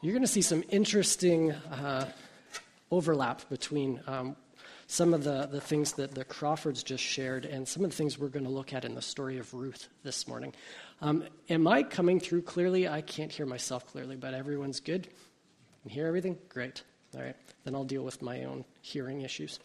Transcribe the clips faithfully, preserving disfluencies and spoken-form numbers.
you're going to see some interesting uh, overlap between um, some of the, the things that the Crawfords just shared and some of the things we're going to look at in the story of Ruth this morning. Um, am I coming through clearly? I can't hear myself clearly, but everyone's good? You can hear everything? Great. All right. Then I'll deal with my own hearing issues.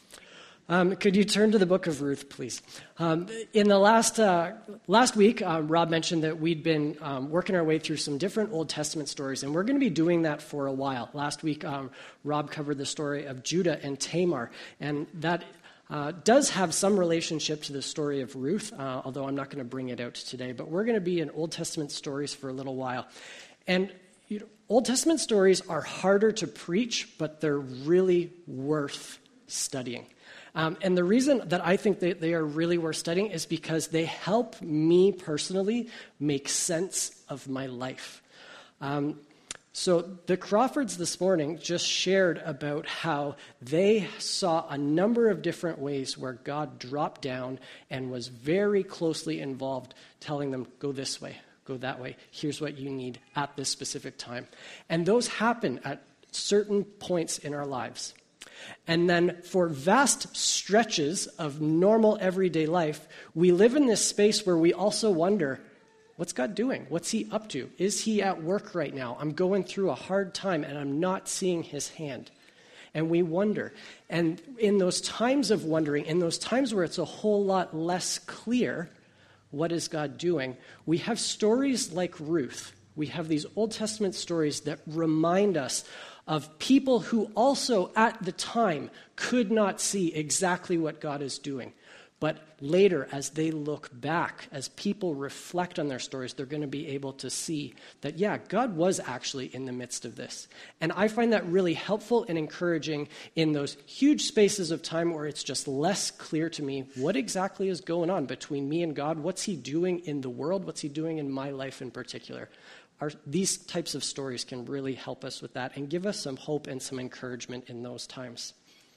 Um, could you turn to the book of Ruth, please? Um, in the last uh, last week, uh, Rob mentioned that we'd been um, working our way through some different Old Testament stories, and we're going to be doing that for a while. Last week, um, Rob covered the story of Judah and Tamar, and that uh, does have some relationship to the story of Ruth, uh, although I'm not going to bring it out today. But we're going to be in Old Testament stories for a little while. And you know, Old Testament stories are harder to preach, but they're really worth studying. Um, and the reason that I think that they are really worth studying is because they help me personally make sense of my life. Um, so the Crawfords this morning just shared about how they saw a number of different ways where God dropped down and was very closely involved, telling them, go this way, go that way, here's what you need at this specific time. And those happen at certain points in our lives. And then for vast stretches of normal everyday life, we live in this space where we also wonder, what's God doing? What's he up to? Is he at work right now? I'm going through a hard time and I'm not seeing his hand. And we wonder. And in those times of wondering, in those times where it's a whole lot less clear, what is God doing? We have stories like Ruth. We have these Old Testament stories that remind us of people who also at the time could not see exactly what God is doing. But later, as they look back, as people reflect on their stories, they're going to be able to see that, yeah, God was actually in the midst of this. And I find that really helpful and encouraging in those huge spaces of time where it's just less clear to me what exactly is going on between me and God. What's he doing in the world? What's he doing in my life in particular? Our, these types of stories can really help us with that and give us some hope and some encouragement in those times.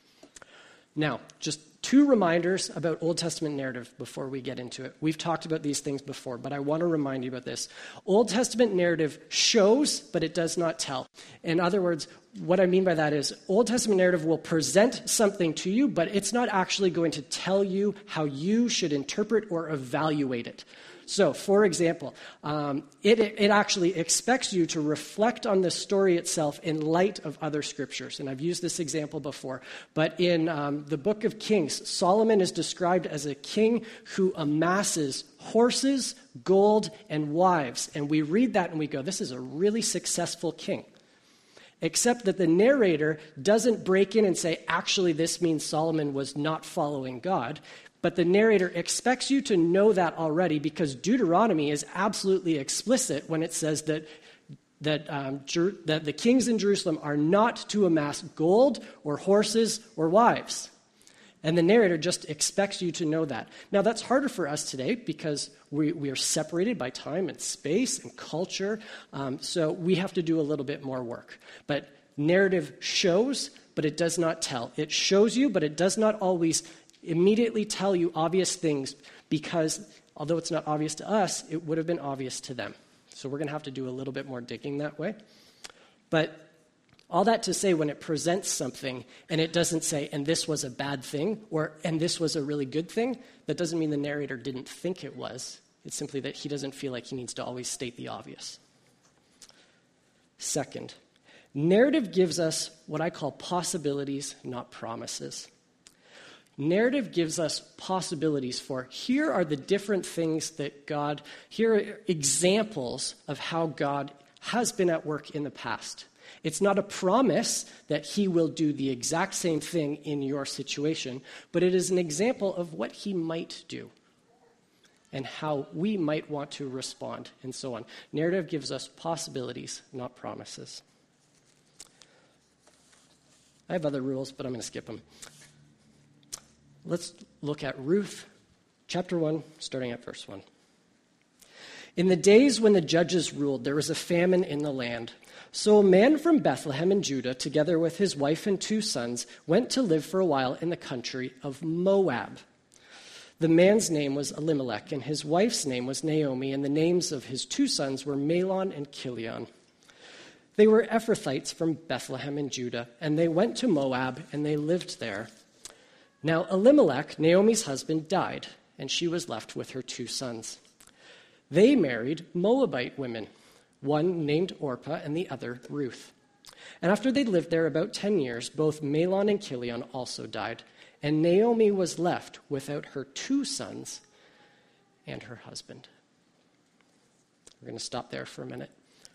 Now, just two reminders about Old Testament narrative before we get into it. We've talked about these things before, but I want to remind you about this. Old Testament narrative shows, but it does not tell. In other words, what I mean by that is Old Testament narrative will present something to you, but it's not actually going to tell you how you should interpret or evaluate it. So, for example, um, it, it actually expects you to reflect on the story itself in light of other scriptures. And I've used this example before. But in um, the book of Kings, Solomon is described as a king who amasses horses, gold, and wives. And we read that and we go, this is a really successful king. Except that the narrator doesn't break in and say, actually, this means Solomon was not following God. But the narrator expects you to know that already because Deuteronomy is absolutely explicit when it says that that, um, Jer- that the kings in Jerusalem are not to amass gold or horses or wives. And the narrator just expects you to know that. Now, that's harder for us today because we, we are separated by time and space and culture. Um, so we have to do a little bit more work. But narrative shows, but it does not tell. It shows you, but it does not always immediately tell you obvious things because although it's not obvious to us, it would have been obvious to them. So we're going to have to do a little bit more digging that way. But all that to say, when it presents something and it doesn't say, and this was a bad thing, or and this was a really good thing, that doesn't mean the narrator didn't think it was. It's simply that he doesn't feel like he needs to always state the obvious. Second, narrative gives us what I call possibilities, not promises. Narrative gives us possibilities for here are the different things that God, here are examples of how God has been at work in the past. It's not a promise that he will do the exact same thing in your situation, but it is an example of what he might do and how we might want to respond and so on. Narrative gives us possibilities, not promises. I have other rules, but I'm going to skip them. Let's look at Ruth, chapter one, starting at verse one. In the days when the judges ruled, there was a famine in the land. So a man from Bethlehem in Judah, together with his wife and two sons, went to live for a while in the country of Moab. The man's name was Elimelech, and his wife's name was Naomi, and the names of his two sons were Mahlon and Chilion. They were Ephrathites from Bethlehem in Judah, and they went to Moab, and they lived there. Now Elimelech, Naomi's husband, died, and she was left with her two sons. They married Moabite women, one named Orpah and the other Ruth. And after they lived there about ten years, both Mahlon and Chilion also died, and Naomi was left without her two sons and her husband. We're going to stop there for a minute.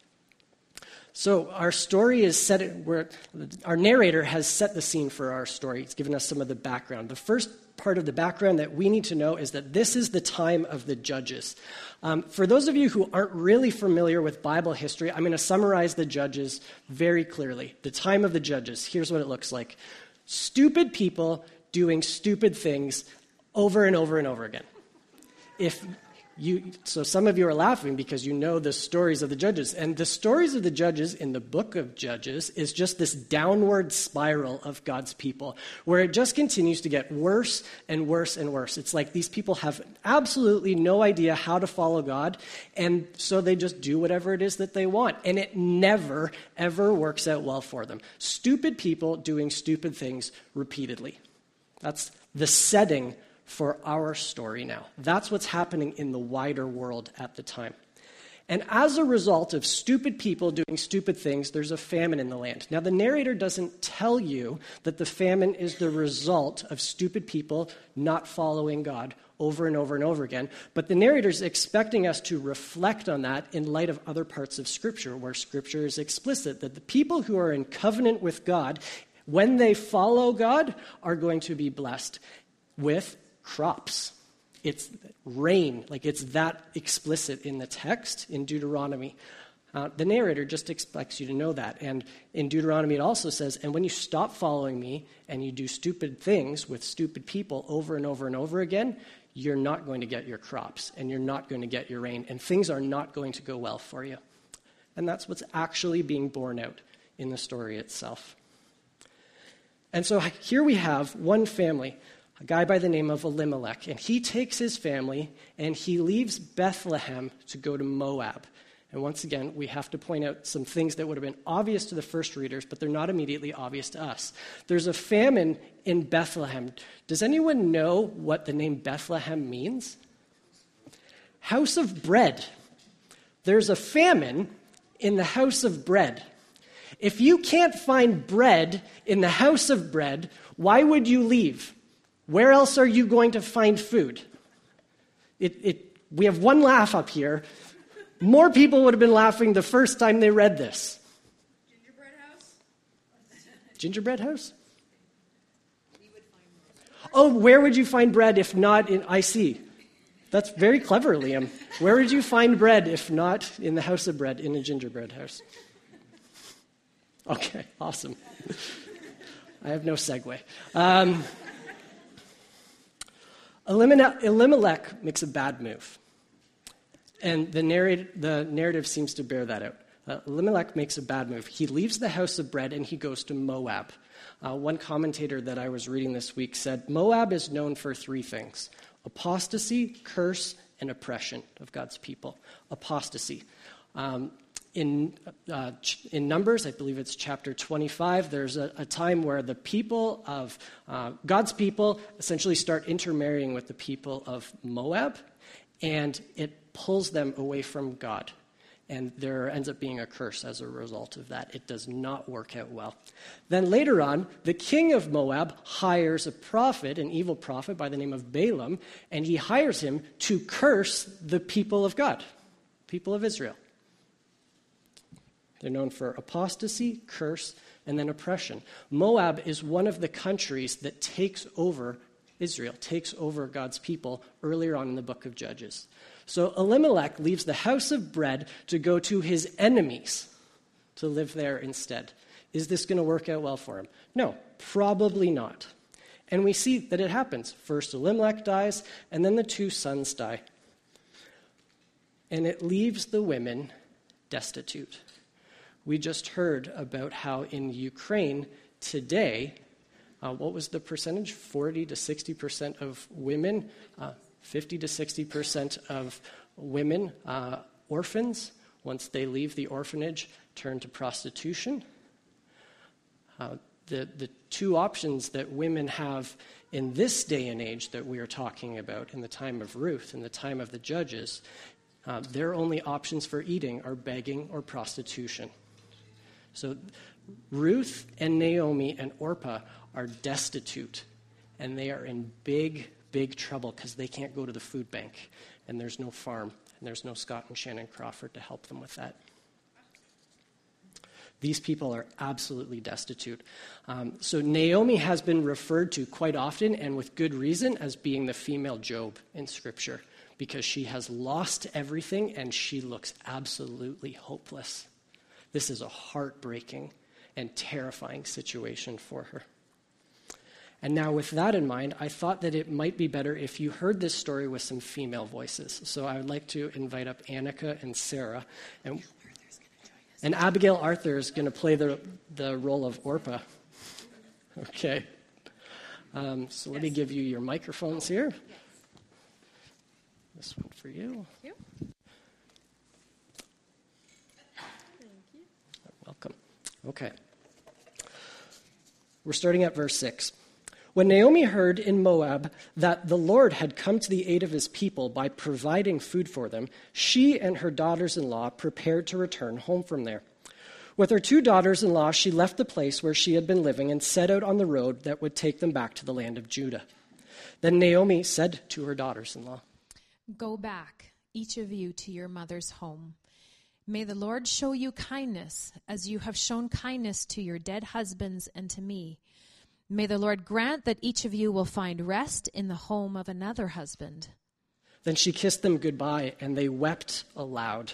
So our story is set, where our narrator has set the scene for our story. He's given us some of the background. The first part of the background that we need to know is that this is the time of the Judges. Um, for those of you who aren't really familiar with Bible history, I'm going to summarize the Judges very clearly. The time of the Judges, here's what it looks like. Stupid people doing stupid things over and over and over again. If You, so some of you are laughing because you know the stories of the Judges. And the stories of the Judges in the book of Judges is just this downward spiral of God's people, where it just continues to get worse and worse and worse. It's like these people have absolutely no idea how to follow God, and so they just do whatever it is that they want. And it never, ever works out well for them. Stupid people doing stupid things repeatedly. That's the setting for our story now. That's what's happening in the wider world at the time. And as a result of stupid people doing stupid things, there's a famine in the land. Now, the narrator doesn't tell you that the famine is the result of stupid people not following God over and over and over again, but the narrator is expecting us to reflect on that in light of other parts of Scripture, where Scripture is explicit that the people who are in covenant with God, when they follow God, are going to be blessed with crops. It's rain, like it's that explicit in the text in Deuteronomy. Uh, the narrator just expects you to know that. And in Deuteronomy it also says, and when you stop following me and you do stupid things with stupid people over and over and over again, you're not going to get your crops and you're not going to get your rain and things are not going to go well for you. And that's what's actually being borne out in the story itself. And so here we have one family, a guy by the name of Elimelech, and he takes his family and he leaves Bethlehem to go to Moab. And once again, we have to point out some things that would have been obvious to the first readers, but they're not immediately obvious to us. There's a famine in Bethlehem. Does anyone know what the name Bethlehem means? House of bread. There's a famine in the house of bread. If you can't find bread in the house of bread, why would you leave? Where else are you going to find food? It, it, we have one laugh up here. More people would have been laughing the first time they read this. Gingerbread house? Gingerbread house? We would find oh, where would you find bread if not in, I see. That's very clever, Liam. Where would you find bread if not in the house of bread, in a gingerbread house? Okay, awesome. I have no segue. Um, Elimelech makes a bad move. And the, narrat- the narrative seems to bear that out. Uh, Elimelech makes a bad move. He leaves the house of bread and he goes to Moab. Uh, one commentator that I was reading this week said, Moab is known for three things: apostasy, curse, and oppression of God's people. Apostasy. Um, in, uh, in Numbers, I believe it's chapter twenty-five, there's a, a time where the people of, uh, God's people essentially start intermarrying with the people of Moab, and it pulls them away from God. And there ends up being a curse as a result of that. It does not work out well. Then later on, the king of Moab hires a prophet, an evil prophet by the name of Balaam, and he hires him to curse the people of God, people of Israel. They're known for apostasy, curse, and then oppression. Moab is one of the countries that takes over Israel, takes over God's people earlier on in the book of Judges. So Elimelech leaves the house of bread to go to his enemies to live there instead. Is this going to work out well for him? No, probably not. And we see that it happens. First Elimelech dies, and then the two sons die. And it leaves the women destitute. We just heard about how in Ukraine today, uh, what was the percentage? forty to sixty percent of women, uh, fifty to sixty percent of women, uh, orphans once they leave the orphanage, turn to prostitution. Uh, the, the two options that women have in this day and age that we are talking about, in the time of Ruth, in the time of the judges, uh, their only options for eating are begging or prostitution. So Ruth and Naomi and Orpah are destitute, and they are in big, big trouble because they can't go to the food bank, and there's no farm, and there's no Scott and Shannon Crawford to help them with that. These people are absolutely destitute. Um, so Naomi has been referred to quite often, and with good reason, as being the female Job in Scripture, because she has lost everything and she looks absolutely hopeless. This is a heartbreaking and terrifying situation for her. And now with that in mind, I thought that it might be better if you heard this story with some female voices. So I would like to invite up Annika and Sarah. And, and Abigail Arthur is going to play the, the role of Orpah. Okay. Um, so let me give you your microphones here. This one for you. Thank you. Welcome. Okay. We're starting at verse six. When Naomi heard in Moab that the Lord had come to the aid of his people by providing food for them, she and her daughters-in-law prepared to return home from there. With her two daughters-in-law, she left the place where she had been living and set out on the road that would take them back to the land of Judah. Then Naomi said to her daughters-in-law, "Go back, each of you, to your mother's home. May the Lord show you kindness, as you have shown kindness to your dead husbands and to me. May the Lord grant that each of you will find rest in the home of another husband." Then she kissed them goodbye, and they wept aloud.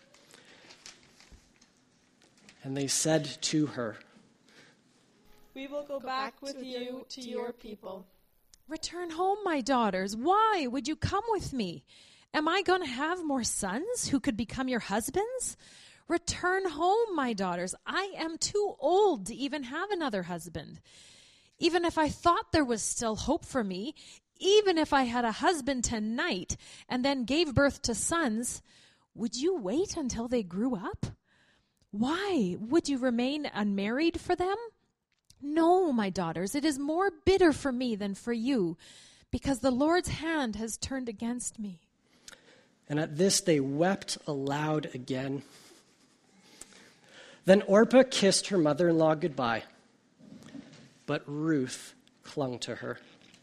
And they said to her, We will go, go back, back with you to your people. "Return home, my daughters. Why would you come with me? Am I going to have more sons who could become your husbands? Return home, my daughters. I am too old to even have another husband. Even if I thought there was still hope for me, even if I had a husband tonight and then gave birth to sons, would you wait until they grew up? Why? Would you remain unmarried for them? No, my daughters, it is more bitter for me than for you, because the Lord's hand has turned against me." And at this they wept aloud again. Then Orpah kissed her mother-in-law goodbye, but Ruth clung to her.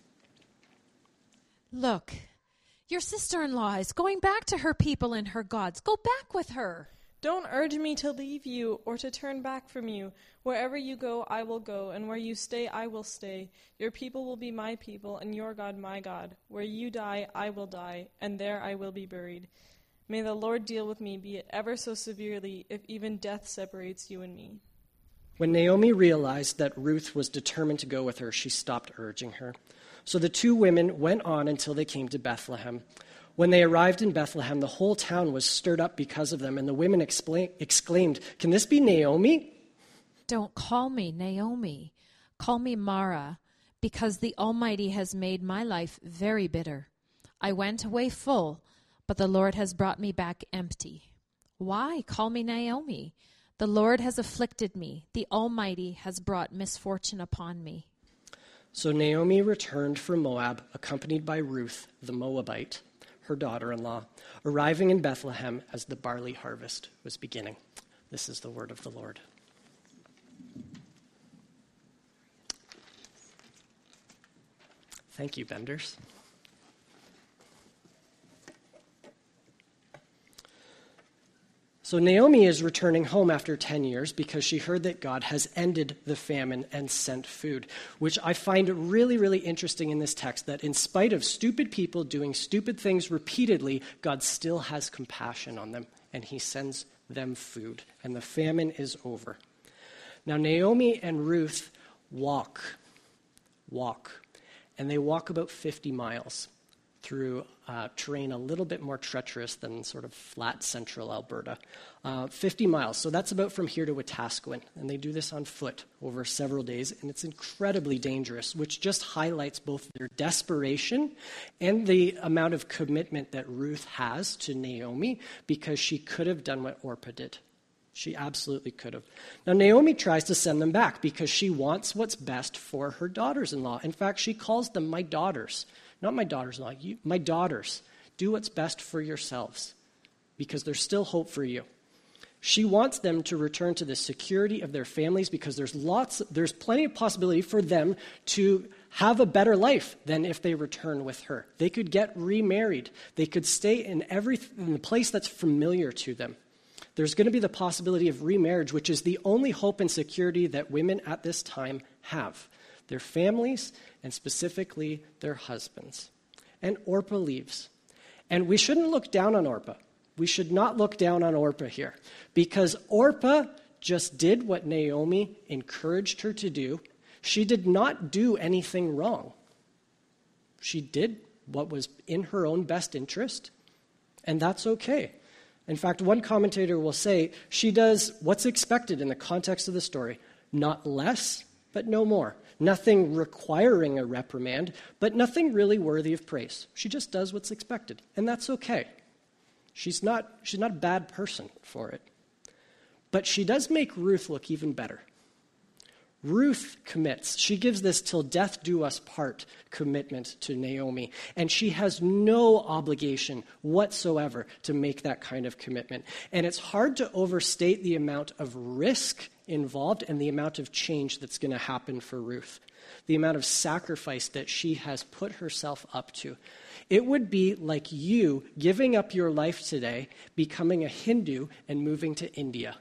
"Look, your sister-in-law is going back to her people and her gods. Go back with her." Don't urge me to leave you or to turn back from you. Wherever you go, I will go, and where you stay, I will stay. Your people will be my people, and your God my God. Where you die, I will die, and there I will be buried. May the Lord deal with me, be it ever so severely, if even death separates you and me." When Naomi realized that Ruth was determined to go with her, she stopped urging her. So the two women went on until they came to Bethlehem. When they arrived in Bethlehem, the whole town was stirred up because of them, and the women excla- exclaimed, "Can this be Naomi?" "Don't call me Naomi. Call me Mara, because the Almighty has made my life very bitter. I went away full, but the Lord has brought me back empty. Why call me Naomi? The Lord has afflicted me. The Almighty has brought misfortune upon me." So Naomi returned from Moab, accompanied by Ruth, the Moabite, her daughter-in-law, arriving in Bethlehem as the barley harvest was beginning. This is the word of the Lord. Thank you, Benders. So Naomi is returning home after ten years because she heard that God has ended the famine and sent food, which I find really, really interesting in this text, that in spite of stupid people doing stupid things repeatedly, God still has compassion on them, and he sends them food, and the famine is over. Now Naomi and Ruth walk, walk, and they walk about fifty miles through uh, terrain a little bit more treacherous than sort of flat central Alberta. Uh, fifty miles, so that's about from here to Wetaskiwin. And they do this on foot over several days, and it's incredibly dangerous, which just highlights both their desperation and the amount of commitment that Ruth has to Naomi, because she could have done what Orpah did. She absolutely could have. Now, Naomi tries to send them back because she wants what's best for her daughters-in-law. In fact, she calls them my daughters. Not my daughters-in-law, you, my daughters. Do what's best for yourselves, because there's still hope for you. She wants them to return to the security of their families, because there's lots, there's plenty of possibility for them to have a better life than if they return with her. They could get remarried. They could stay in every in the place that's familiar to them. There's going to be the possibility of remarriage, which is the only hope and security that women at this time have. Their families, and specifically their husbands. And Orpah leaves. And we shouldn't look down on Orpah. We should not look down on Orpah here, because Orpah just did what Naomi encouraged her to do. She did not do anything wrong. She did what was in her own best interest, and that's okay. In fact, one commentator will say she does what's expected in the context of the story, not less, but no more. Nothing requiring a reprimand, but nothing really worthy of praise. She just does what's expected, and that's okay. She's not, she's not a bad person for it. But she does make Ruth look even better. Ruth commits. She gives this till death do us part commitment to Naomi, and she has no obligation whatsoever to make that kind of commitment. And it's hard to overstate the amount of risk involved and the amount of change that's going to happen for Ruth, the amount of sacrifice that she has put herself up to. It would be like you giving up your life today, becoming a Hindu, and moving to India.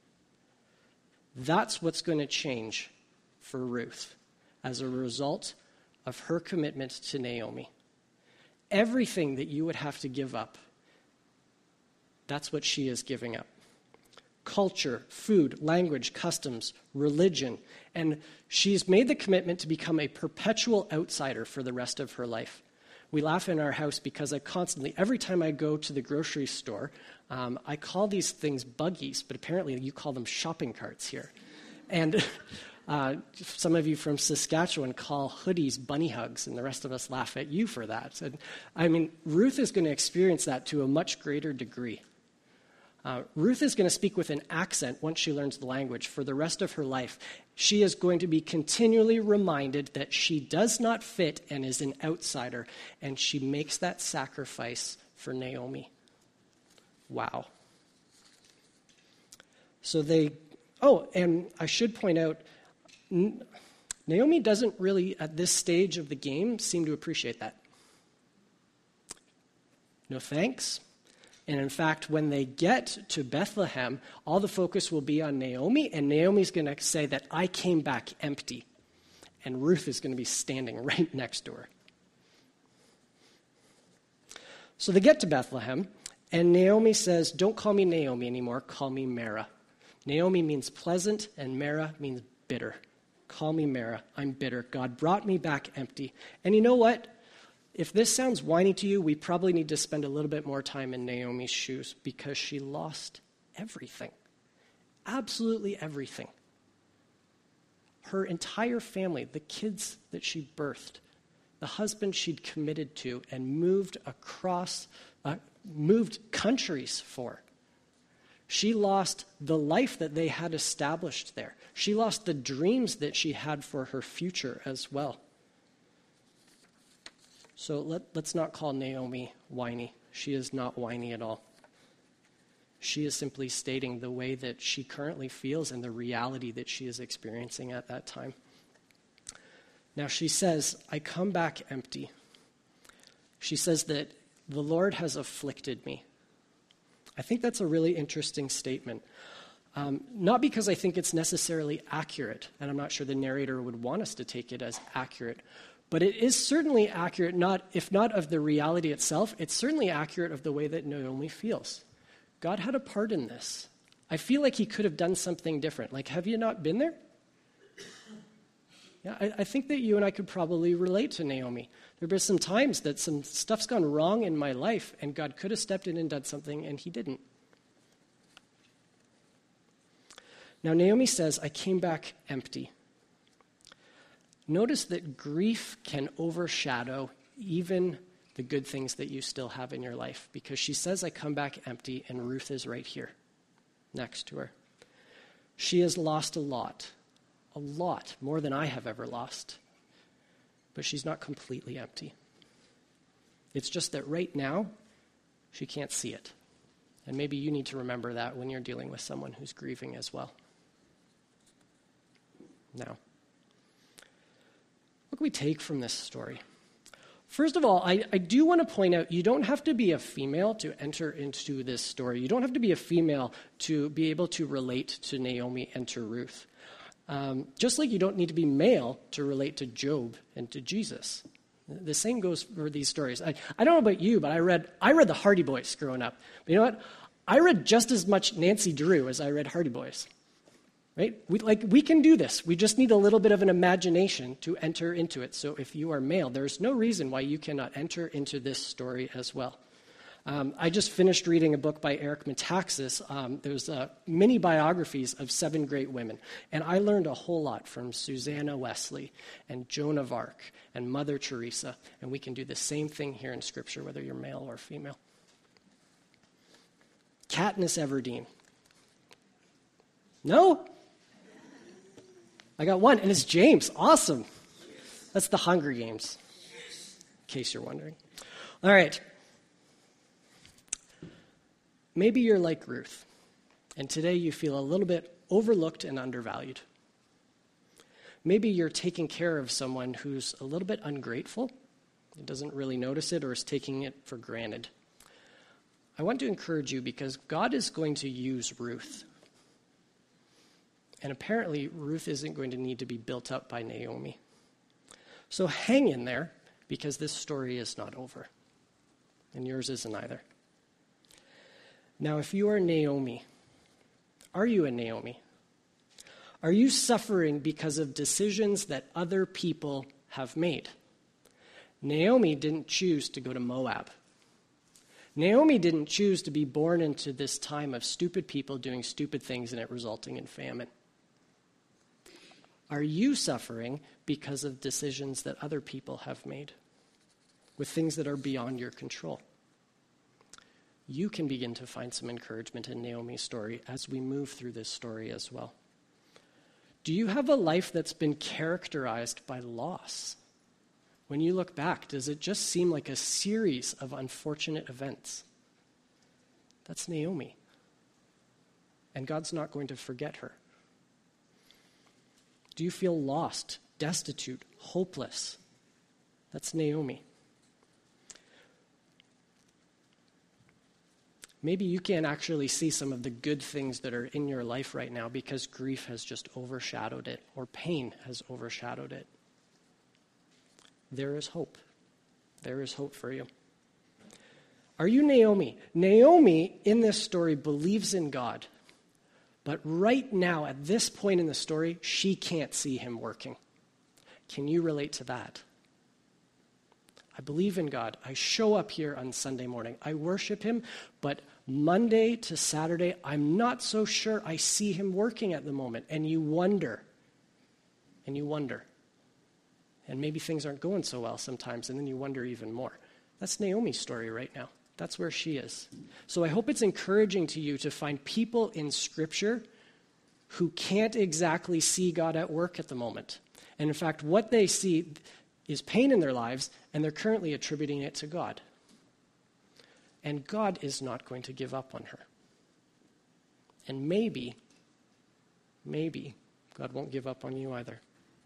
That's what's going to change for Ruth as a result of her commitment to Naomi. Everything that you would have to give up, that's what she is giving up. Culture, food, language, customs, religion. And she's made the commitment to become a perpetual outsider for the rest of her life. We laugh in our house because I constantly, every time I go to the grocery store, um, I call these things buggies, but apparently you call them shopping carts here. And uh, some of you from Saskatchewan call hoodies bunny hugs, and the rest of us laugh at you for that. And, I mean, Ruth is going to experience that to a much greater degree. Uh, Ruth is going to speak with an accent once she learns the language for the rest of her life. She is going to be continually reminded that she does not fit and is an outsider, and she makes that sacrifice for Naomi. Wow. So they, oh, and I should point out, N- Naomi doesn't really, at this stage of the game, seem to appreciate that. No thanks. And in fact, when they get to Bethlehem, all the focus will be on Naomi, and Naomi's going to say that I came back empty. And Ruth is going to be standing right next to her. So they get to Bethlehem, and Naomi says, don't call me Naomi anymore, call me Mara. Naomi means pleasant, and Mara means bitter. Call me Mara, I'm bitter. God brought me back empty. And you know what? If this sounds whiny to you, we probably need to spend a little bit more time in Naomi's shoes, because she lost everything. Absolutely everything. Her entire family, the kids that she birthed, the husband she'd committed to and moved across, uh, moved countries for. She lost the life that they had established there. She lost the dreams that she had for her future as well. So let, let's not call Naomi whiny. She is not whiny at all. She is simply stating the way that she currently feels and the reality that she is experiencing at that time. Now she says, I come back empty. She says that the Lord has afflicted me. I think that's a really interesting statement. Um, not because I think it's necessarily accurate, and I'm not sure the narrator would want us to take it as accurate, but it is certainly accurate, not if not of the reality itself, it's certainly accurate of the way that Naomi feels. God had a part in this. I feel like he could have done something different. Like, have you not been there? Yeah, I, I think that you and I could probably relate to Naomi. There have been some times that some stuff's gone wrong in my life, and God could have stepped in and done something, and he didn't. Now, Naomi says, I came back empty. Notice that grief can overshadow even the good things that you still have in your life, because she says, I come back empty, and Ruth is right here next to her. She has lost a lot, a lot, more than I have ever lost, but she's not completely empty. It's just that right now, she can't see it. And maybe you need to remember that when you're dealing with someone who's grieving as well. Now, what can we take from this story? First of all, I, I do want to point out, you don't have to be a female to enter into this story. You don't have to be a female to be able to relate to Naomi and to Ruth. Um, just like you don't need to be male to relate to Job and to Jesus. The same goes for these stories. I, I don't know about you, but I read I read the Hardy Boys growing up. But you know what? I read just as much Nancy Drew as I read Hardy Boys. Right? We, like, we can do this. We just need a little bit of an imagination to enter into it. So if you are male, there's no reason why you cannot enter into this story as well. Um, I just finished reading a book by Eric Metaxas. Um, there's uh, mini biographies of seven great women. And I learned a whole lot from Susanna Wesley and Joan of Arc and Mother Teresa. And we can do the same thing here in Scripture, whether you're male or female. Katniss Everdeen. No? I got one, and it's James. Awesome. That's the Hunger Games, in case you're wondering. All right. Maybe you're like Ruth, and today you feel a little bit overlooked and undervalued. Maybe you're taking care of someone who's a little bit ungrateful, and doesn't really notice it, or is taking it for granted. I want to encourage you because God is going to use Ruth. And apparently, Ruth isn't going to need to be built up by Naomi. So hang in there, because this story is not over. And yours isn't either. Now, if you are Naomi, are you a Naomi? Are you suffering because of decisions that other people have made? Naomi didn't choose to go to Moab. Naomi didn't choose to be born into this time of stupid people doing stupid things and it resulting in famine. Are you suffering because of decisions that other people have made with things that are beyond your control? You can begin to find some encouragement in Naomi's story as we move through this story as well. Do you have a life that's been characterized by loss? When you look back, does it just seem like a series of unfortunate events? That's Naomi. And God's not going to forget her. Do you feel lost, destitute, hopeless? That's Naomi. Maybe you can't actually see some of the good things that are in your life right now because grief has just overshadowed it, or pain has overshadowed it. There is hope. There is hope for you. Are you Naomi? Naomi, in this story, believes in God. But right now, at this point in the story, she can't see him working. Can you relate to that? I believe in God. I show up here on Sunday morning. I worship him, but Monday to Saturday, I'm not so sure I see him working at the moment. And you wonder. And you wonder. And maybe things aren't going so well sometimes, and then you wonder even more. That's Naomi's story right now. That's where she is. So I hope it's encouraging to you to find people in Scripture who can't exactly see God at work at the moment. And in fact, what they see is pain in their lives, and they're currently attributing it to God. And God is not going to give up on her. And maybe, maybe, God won't give up on you either.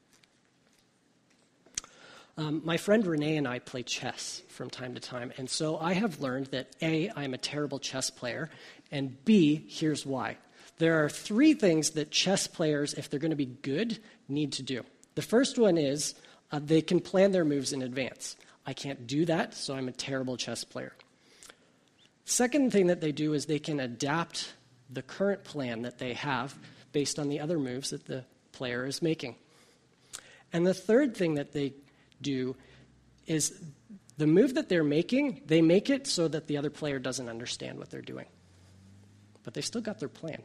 Um, my friend Renee and I play chess from time to time, and so I have learned that A, I'm a terrible chess player, and B, here's why. There are three things that chess players, if they're going to be good, need to do. The first one is uh, they can plan their moves in advance. I can't do that, so I'm a terrible chess player. Second thing that they do is they can adapt the current plan that they have based on the other moves that the player is making. And the third thing that they do is the move that they're making, they make it so that the other player doesn't understand what they're doing. But they still got their plan.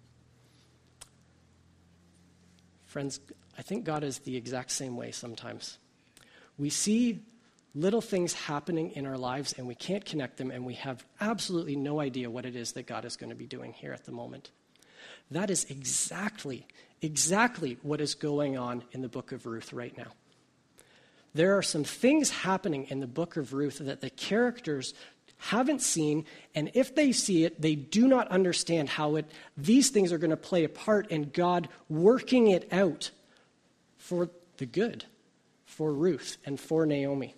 Friends, I think God is the exact same way sometimes. We see little things happening in our lives and we can't connect them, and we have absolutely no idea what it is that God is going to be doing here at the moment. That is exactly, exactly what is going on in the book of Ruth right now. There are some things happening in the book of Ruth that the characters haven't seen, and if they see it, they do not understand how it these things are going to play a part in God working it out for the good, for Ruth and for Naomi.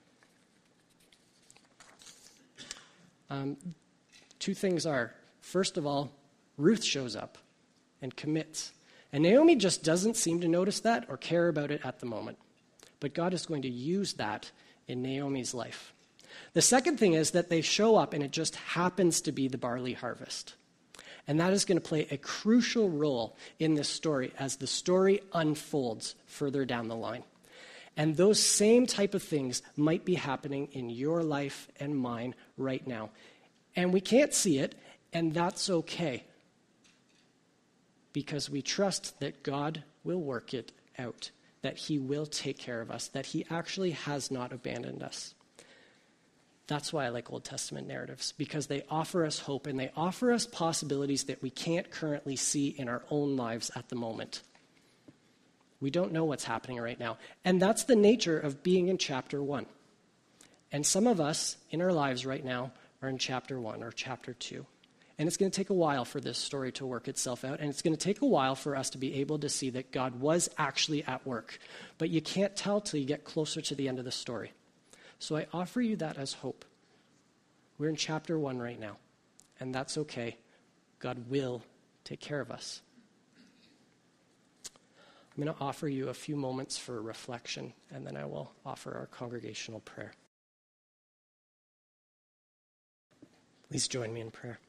Um, two things are, first of all, Ruth shows up and commits. And Naomi just doesn't seem to notice that or care about it at the moment. But God is going to use that in Naomi's life. The second thing is that they show up and it just happens to be the barley harvest. And that is going to play a crucial role in this story as the story unfolds further down the line. And those same type of things might be happening in your life and mine right now. And we can't see it, and that's okay. Because we trust that God will work it out, that he will take care of us, that he actually has not abandoned us. That's why I like Old Testament narratives, because they offer us hope and they offer us possibilities that we can't currently see in our own lives at the moment. We don't know what's happening right now. And that's the nature of being in chapter one. And some of us in our lives right now are in chapter one or chapter two. And it's going to take a while for this story to work itself out. And it's going to take a while for us to be able to see that God was actually at work. But you can't tell till you get closer to the end of the story. So I offer you that as hope. We're in chapter one right now. And that's okay. God will take care of us. I'm going to offer you a few moments for reflection, and then I will offer our congregational prayer. Please join me in prayer.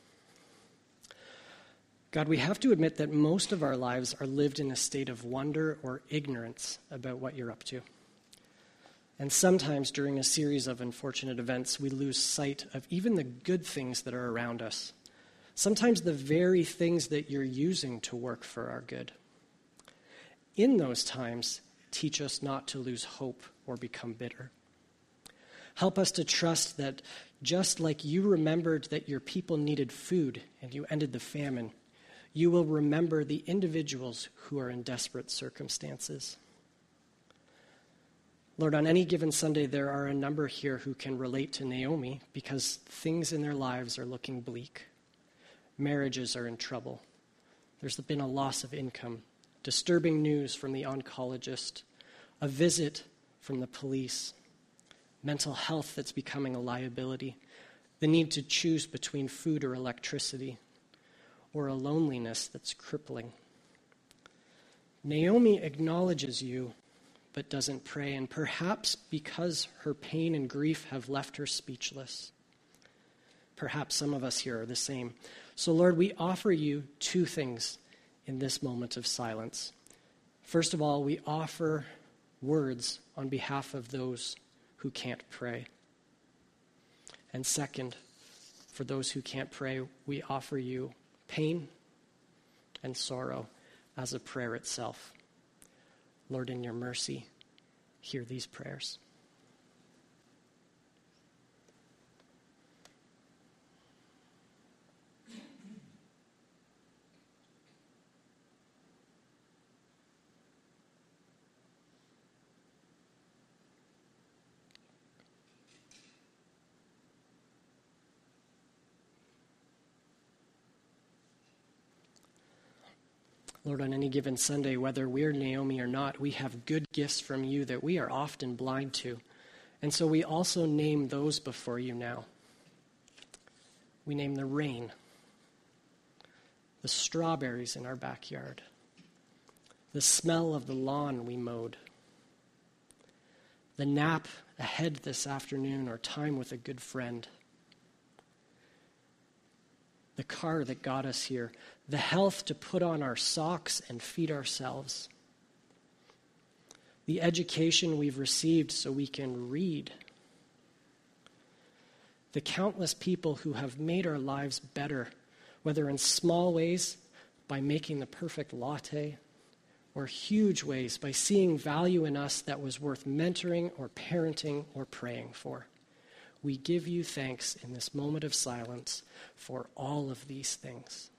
God, we have to admit that most of our lives are lived in a state of wonder or ignorance about what you're up to. And sometimes during a series of unfortunate events, we lose sight of even the good things that are around us. Sometimes the very things that you're using to work for our good. In those times, teach us not to lose hope or become bitter. Help us to trust that just like you remembered that your people needed food and you ended the famine, you will remember the individuals who are in desperate circumstances. Lord, on any given Sunday, there are a number here who can relate to Naomi because things in their lives are looking bleak. Marriages are in trouble. There's been a loss of income, disturbing news from the oncologist, a visit from the police, mental health that's becoming a liability, the need to choose between food or electricity, or a loneliness that's crippling. Naomi acknowledges you, but doesn't pray, and perhaps because her pain and grief have left her speechless. Perhaps some of us here are the same. So, Lord, we offer you two things in this moment of silence. First of all, we offer words on behalf of those who can't pray. And second, for those who can't pray, we offer you pain and sorrow as a prayer itself. Lord, in your mercy, hear these prayers. Lord, on any given Sunday, whether we're Naomi or not, we have good gifts from you that we are often blind to. And so we also name those before you now. We name the rain, the strawberries in our backyard, the smell of the lawn we mowed, the nap ahead this afternoon or time with a good friend, the car that got us here, the health to put on our socks and feed ourselves, the education we've received so we can read, the countless people who have made our lives better, whether in small ways by making the perfect latte, or huge ways by seeing value in us that was worth mentoring or parenting or praying for. We give you thanks in this moment of silence for all of these things.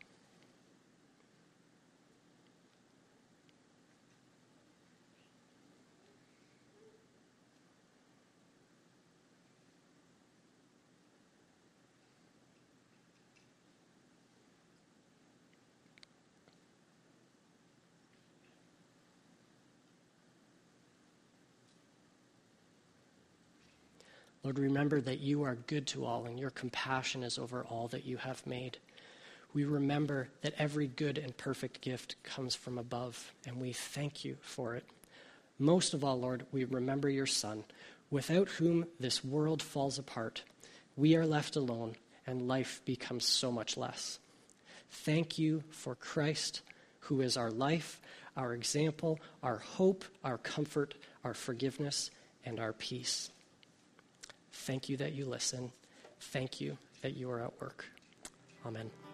Lord, remember that you are good to all and your compassion is over all that you have made. We remember that every good and perfect gift comes from above, and we thank you for it. Most of all, Lord, we remember your Son, without whom this world falls apart. We are left alone, and life becomes so much less. Thank you for Christ, who is our life, our example, our hope, our comfort, our forgiveness, and our peace. Thank you that you listen. Thank you that you are at work. Amen.